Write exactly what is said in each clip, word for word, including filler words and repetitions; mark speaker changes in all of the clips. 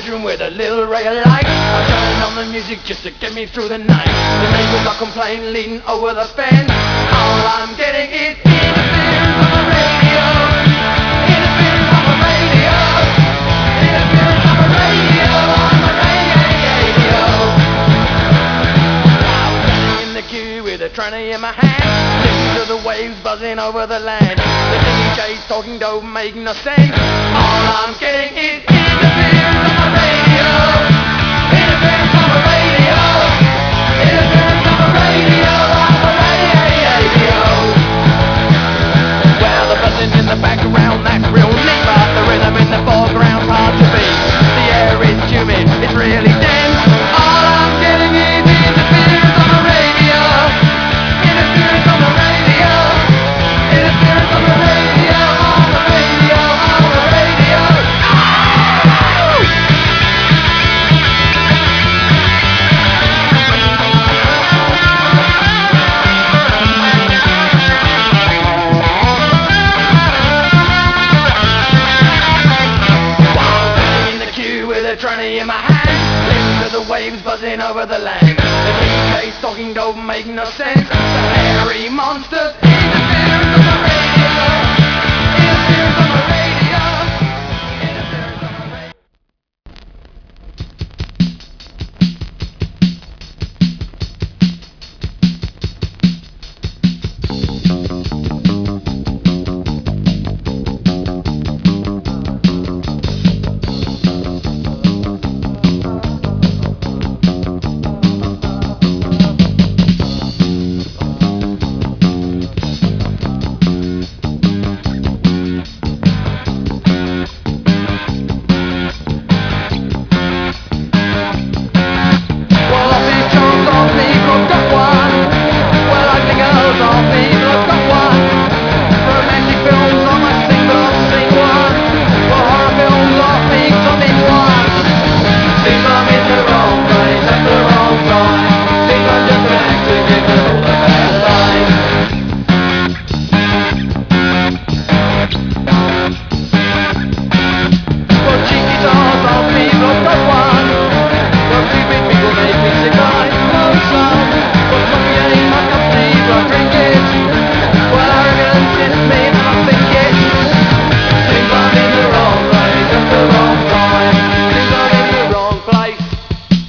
Speaker 1: bedroom with a little ray of light. I turn on the music just to get me through the night. The neighbors are complaining, leaning over the fence. All I'm getting is interference on the radio. Interference on the radio. Interference on the radio. On the radio. I was standing in the queue with a tranny in my hand, listening to the waves buzzing over the land. The D J's talking don't make no sense. All I'm getting is interference on the radio. Interference on the radio. Interference on the radio. On the radio. Well, the buzzing in the background, that's real neat, but the rhythm in the foreground's hard to beat. The air is humid, it's really dense. All I'm getting is interference on the radio. Interference on the radio. Interference on the radio. On the radio. On the radio. Tranny in my hand, listen to the waves buzzing over the land. The D J's talking don't make no sense. The hairy monsters, interference on the radio. Interference on the radio. Interference on the radio.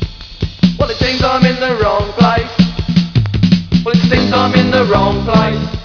Speaker 1: Well, it seems I'm in the wrong place.